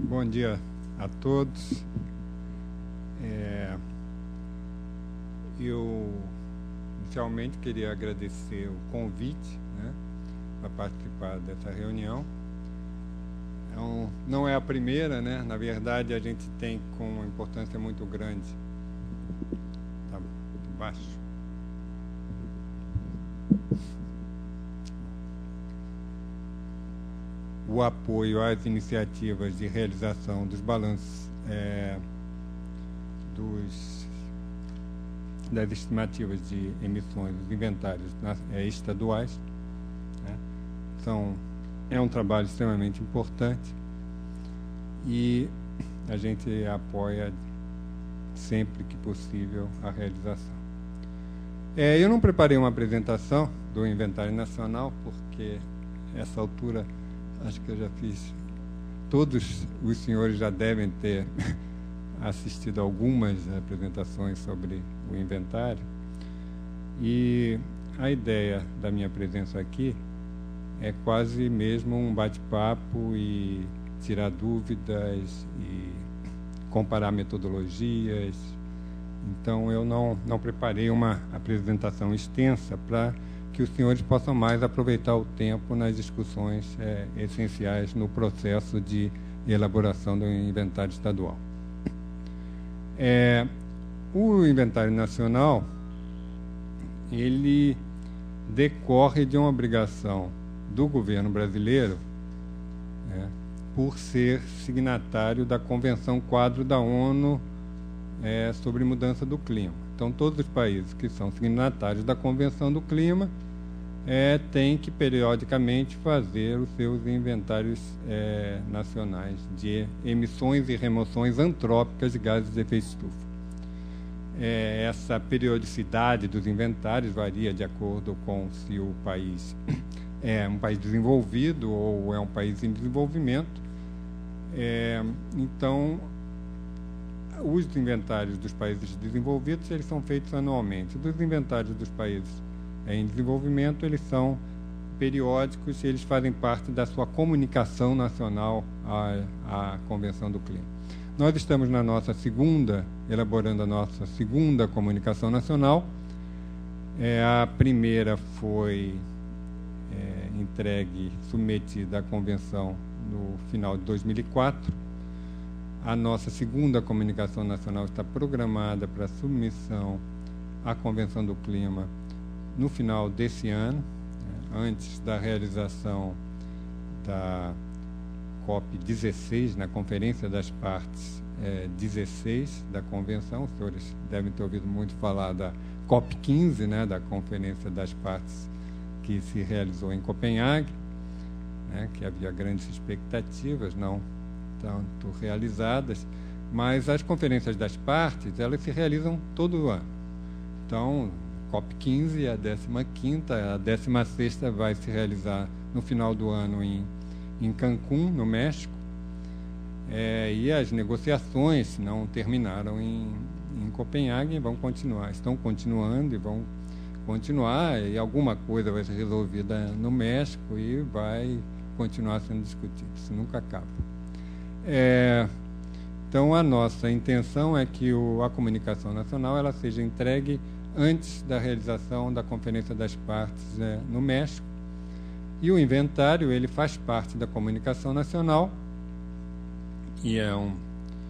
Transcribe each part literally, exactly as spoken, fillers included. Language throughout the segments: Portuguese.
Bom dia a todos. É, eu inicialmente queria agradecer o convite, né, para participar dessa reunião. É um, não é a primeira, né? Na verdade, a gente tem com uma importância muito grande. Tá muito baixo. O apoio às iniciativas de realização dos balanços é, dos, das estimativas de emissões dos inventários na, é, estaduais. Né? São, é um trabalho extremamente importante e a gente apoia sempre que possível a realização. É, eu não preparei uma apresentação do Inventário Nacional, porque essa altura acho que eu já fiz, todos os senhores já devem ter assistido algumas apresentações sobre o inventário, e a ideia da minha presença aqui é quase mesmo um bate-papo e tirar dúvidas e comparar metodologias. Então eu não, não preparei uma apresentação extensa para que os senhores possam mais aproveitar o tempo nas discussões é, essenciais no processo de elaboração do inventário estadual. É, o inventário nacional, ele decorre de uma obrigação do governo brasileiro, é, por ser signatário da Convenção Quadro da ONU é, sobre Mudança do Clima. Então, todos os países que são signatários da Convenção do Clima É, tem que periodicamente fazer os seus inventários é, nacionais de emissões e remoções antrópicas de gases de efeito estufa. É, essa periodicidade dos inventários varia de acordo com se o país é um país desenvolvido ou é um país em desenvolvimento. É, então, os inventários dos países desenvolvidos eles são feitos anualmente. Dos inventários dos países em desenvolvimento, eles são periódicos e eles fazem parte da sua comunicação nacional à, à Convenção do Clima. Nós estamos na nossa segunda, elaborando a nossa segunda comunicação nacional. É, a primeira foi é, entregue, submetida à Convenção no final de dois mil e quatro. A nossa segunda comunicação nacional está programada para submissão à Convenção do Clima no final desse ano, antes da realização da COP dezesseis, na Conferência das Partes é, dezesseis da Convenção. Os senhores devem ter ouvido muito falar da COP quinze, né, da Conferência das Partes que se realizou em Copenhague, né, que havia grandes expectativas, não tanto realizadas, mas as Conferências das Partes, elas se realizam todo ano. Então, COP quinze, a décima quinta, a décima sexta vai se realizar no final do ano em, em Cancún, no México, é, e as negociações não terminaram em, em Copenhague, vão continuar, estão continuando e vão continuar, e alguma coisa vai ser resolvida no México e vai continuar sendo discutido, isso nunca acaba. É, então, a nossa intenção é que o, a comunicação nacional ela seja entregue antes da realização da Conferência das Partes é, no México. E o inventário ele faz parte da comunicação nacional e é, um,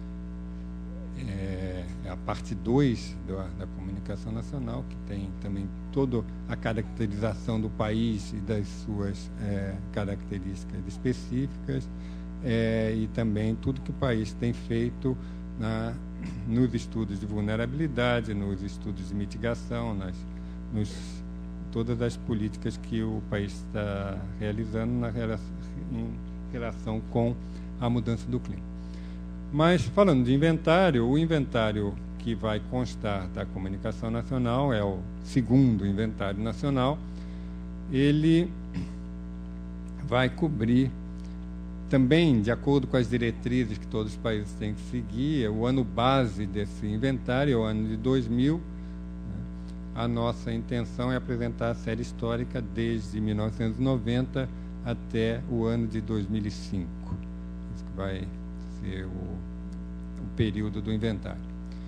é, é a parte dois da, da comunicação nacional, que tem também toda a caracterização do país e das suas é, características específicas é, e também tudo que o país tem feito na nos estudos de vulnerabilidade, nos estudos de mitigação, nas, nos, todas as políticas que o país está realizando na relação, em relação com a mudança do clima. Mas, falando de inventário, o inventário que vai constar da comunicação nacional é o segundo inventário nacional. Ele vai cobrir também, de acordo com as diretrizes que todos os países têm que seguir, o ano base desse inventário é o ano de dois mil. A nossa intenção é apresentar a série histórica desde mil novecentos e noventa até o ano de dois mil e cinco. Isso que vai ser o, o período do inventário.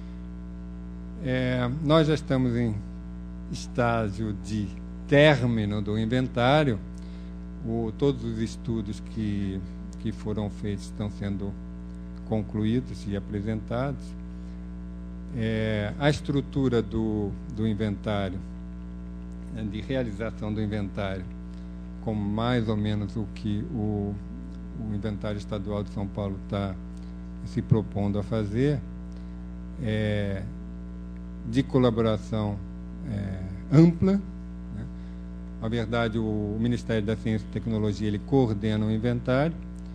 É, nós já estamos em estágio de término do inventário. O, todos os estudos que, que foram feitos estão sendo concluídos e apresentados. É, a estrutura do, do inventário, de realização do inventário, como mais ou menos o que o, o Inventário Estadual de São Paulo está se propondo a fazer, é, de colaboração é, ampla, né? Na verdade, o, o Ministério da Ciência e Tecnologia ele coordena o inventário,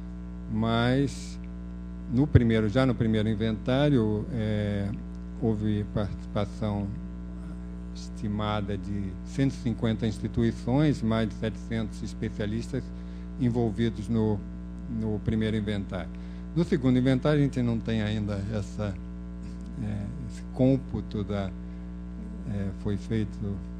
mas no primeiro, já no primeiro inventário é, houve participação estimada de cento e cinquenta instituições, mais de setecentos especialistas envolvidos no, no primeiro inventário. No segundo inventário, a gente não tem ainda essa, é, esse cômputo, da, é, foi feito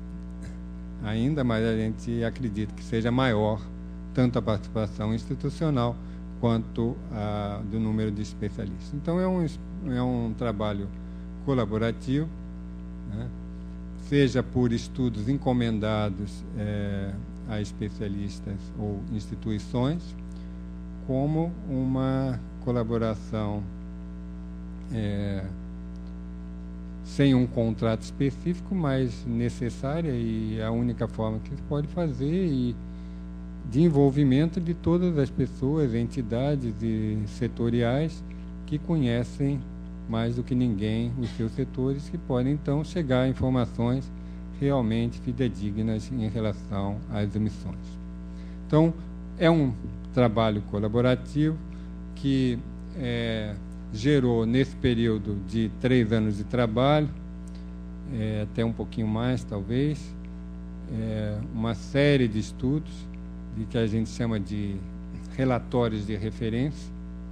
ainda, mas a gente acredita que seja maior tanto a participação institucional quanto a, do número de especialistas. Então, é um, é um trabalho colaborativo, né? Seja por estudos encomendados é, a especialistas ou instituições, como uma colaboração é, sem um contrato específico, mas necessária e a única forma que se pode fazer, e de envolvimento de todas as pessoas, entidades e setoriais que conhecem mais do que ninguém os seus setores, que podem então chegar a informações realmente fidedignas em relação às emissões. Então, é um trabalho colaborativo que é, gerou, nesse período de três anos de trabalho, é, até um pouquinho mais talvez, é, uma série de estudos de que a gente chama de relatórios de referência,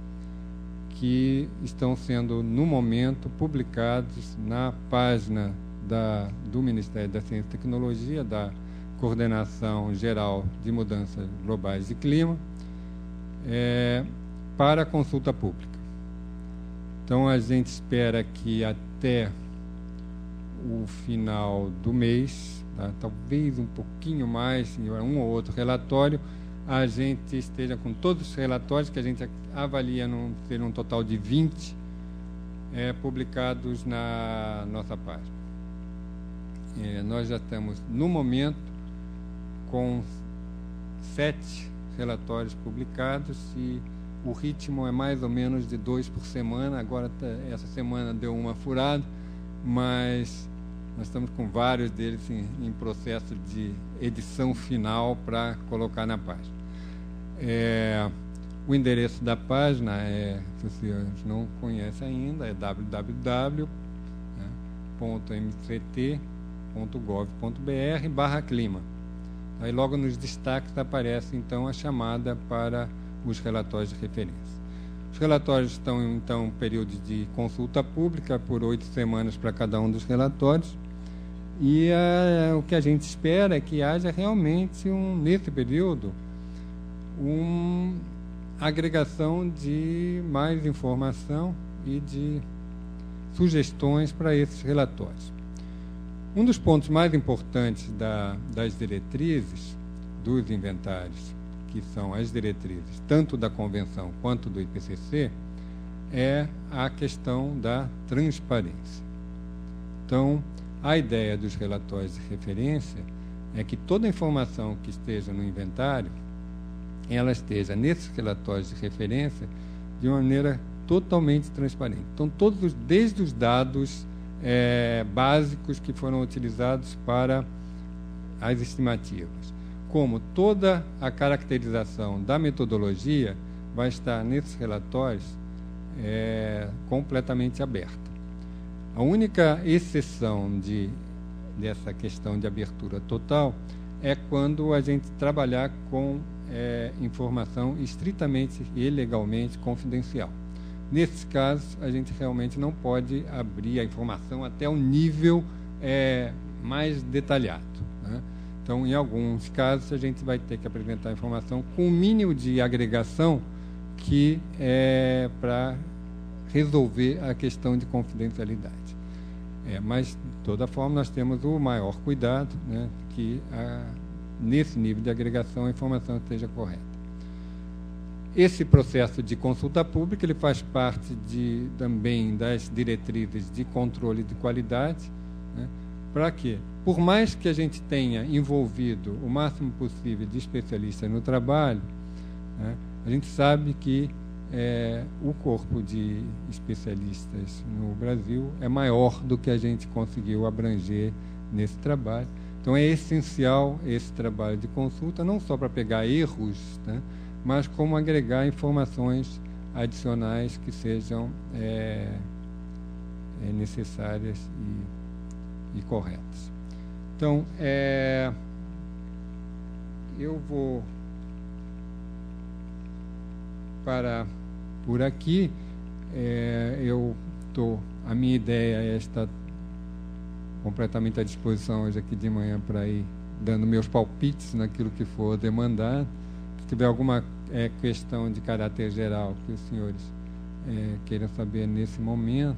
que estão sendo, no momento, publicados na página da, do Ministério da Ciência e Tecnologia, da Coordenação Geral de Mudanças Globais de Clima, é, para consulta pública. Então, a gente espera que até o final do mês, tá, talvez um pouquinho mais, um ou outro relatório, a gente esteja com todos os relatórios, que a gente avalia num, ter um total de vinte, é, publicados na nossa página. É, nós já estamos, no momento, com sete relatórios publicados e o ritmo é mais ou menos de dois por semana. Agora, tá, essa semana deu uma furada, mas nós estamos com vários deles em, em processo de edição final para colocar na página. É, o endereço da página, é, se você não conhece ainda, é w w w ponto m c t ponto gov ponto b r barra clima. Aí logo nos destaques aparece então a chamada para os relatórios de referência. Os relatórios estão então em período de consulta pública por oito semanas para cada um dos relatórios. E uh, o que a gente espera é que haja realmente, um, nesse período, uma agregação de mais informação e de sugestões para esses relatórios. Um dos pontos mais importantes da, das diretrizes dos inventários, que são as diretrizes tanto da Convenção quanto do I P C C, é a questão da transparência. Então, a ideia dos relatórios de referência é que toda a informação que esteja no inventário, ela esteja nesses relatórios de referência de uma maneira totalmente transparente. Então, todos os, desde os dados é, básicos que foram utilizados para as estimativas, como toda a caracterização da metodologia vai estar nesses relatórios é, completamente aberta. A única exceção de, dessa questão de abertura total é quando a gente trabalhar com é, informação estritamente e legalmente confidencial. Nesses casos, a gente realmente não pode abrir a informação até um nível é, mais detalhado, né? Então, em alguns casos, a gente vai ter que apresentar a informação com o mínimo de agregação que é para resolver a questão de confidencialidade. É, mas, de toda forma, nós temos o maior cuidado, né, que a, nesse nível de agregação a informação esteja correta. Esse processo de consulta pública ele faz parte de, também das diretrizes de controle de qualidade, né, para quê? Por mais que a gente tenha envolvido o máximo possível de especialistas no trabalho, né, a gente sabe que é, o corpo de especialistas no Brasil é maior do que a gente conseguiu abranger nesse trabalho. Então, é essencial esse trabalho de consulta, não só para pegar erros, né, mas como agregar informações adicionais que sejam é, é, necessárias e, e corretas. Então, é, eu vou parar por aqui. É, eu tô, a minha ideia é estar completamente à disposição hoje aqui de manhã para ir dando meus palpites naquilo que for demandado. Se tiver alguma é, questão de caráter geral que os senhores é, queiram saber nesse momento,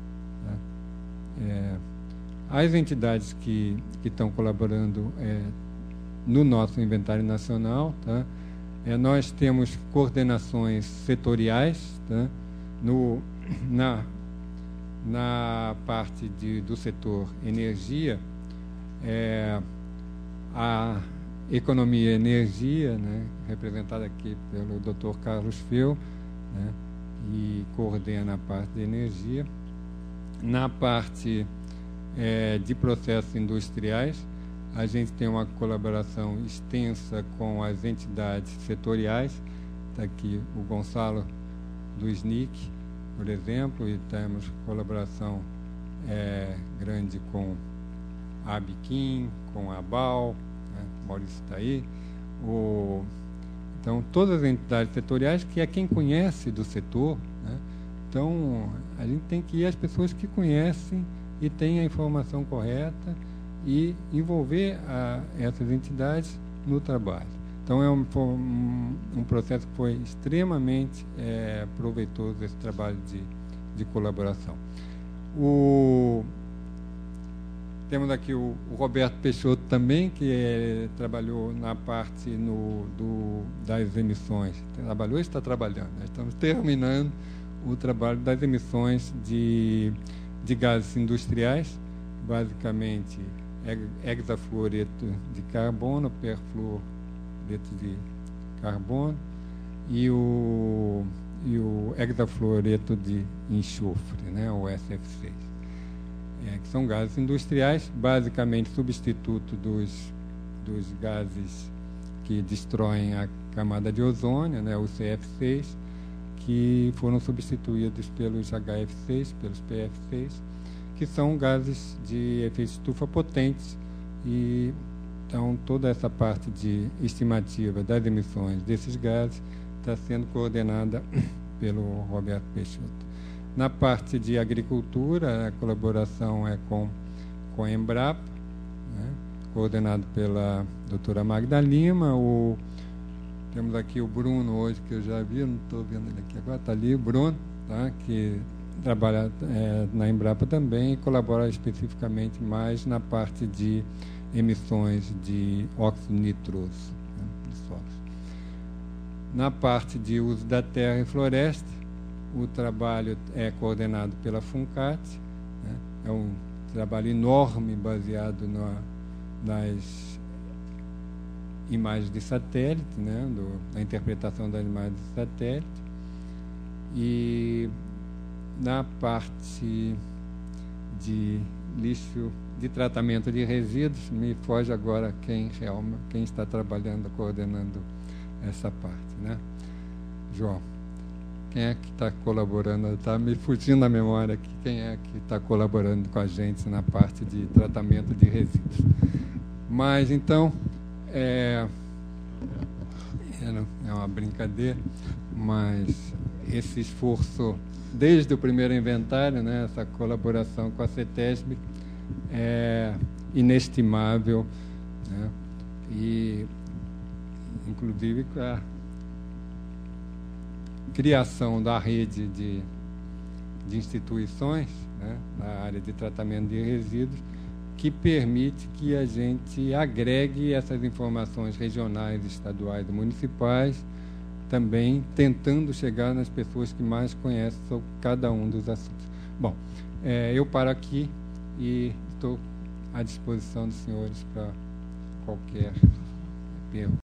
tá? É, as entidades que, que estão colaborando é, no nosso inventário nacional, tá? É, nós temos coordenações setoriais, tá? no, na, na parte de, do setor energia, é, a economia e energia, né, representada aqui pelo doutor Carlos Feu, né, e coordena a parte de energia. Na parte é, de processos industriais, a gente tem uma colaboração extensa com as entidades setoriais. Está aqui o Gonçalo do S N I C, por exemplo, e temos colaboração é, grande com a Abiquim, com a ABAL, né, Maurício está aí. O, então, todas as entidades setoriais, que é quem conhece do setor, né, então, a gente tem que ir às pessoas que conhecem e têm a informação correta e envolver a, essas entidades no trabalho. Então, é um, um, um processo que foi extremamente é, proveitoso, esse trabalho de, de colaboração. O, temos aqui o, o Roberto Peixoto também, que é, trabalhou na parte no, do, das emissões. Trabalhou e está trabalhando. Nós estamos terminando o trabalho das emissões de, de gases industriais, basicamente hexafluoreto de carbono, perfluoreto de carbono e o, e o hexafluoreto de enxofre, né, o S F seis, é, que são gases industriais, basicamente substituto dos, dos gases que destroem a camada de ozônio, né, o C F seis, que foram substituídos pelos H F seis, pelos P F seis, que são gases de efeito estufa potentes. E então toda essa parte de estimativa das emissões desses gases está sendo coordenada pelo Roberto Peixoto. Na parte de agricultura, a colaboração é com, com a Embrapa, né, coordenado pela doutora Magda Lima. O, temos aqui o Bruno hoje, que eu já vi, não estou vendo ele aqui agora, está ali o Bruno, tá, que trabalha é, na Embrapa também e colabora especificamente mais na parte de emissões de óxido nitroso, né, de solos. Na parte de uso da terra e floresta, o trabalho é coordenado pela FUNCAT, né, é um trabalho enorme baseado na, nas imagens de satélite, né, do, na interpretação das imagens de satélite. E na parte de lixo, de tratamento de resíduos, me foge agora quem, realmente, quem está trabalhando, coordenando essa parte, né? João, quem é que está colaborando? Está me fugindo da memória aqui, quem é que está colaborando com a gente na parte de tratamento de resíduos. Mas, então, é, é uma brincadeira, mas esse esforço desde o primeiro inventário, né, essa colaboração com a CETESB é inestimável, né, e inclusive a, criação da rede de, de instituições, né, na área de tratamento de resíduos, que permite que a gente agregue essas informações regionais, estaduais e municipais, também tentando chegar nas pessoas que mais conhecem sobre cada um dos assuntos. Bom, é, eu paro aqui e estou à disposição dos senhores para qualquer pergunta.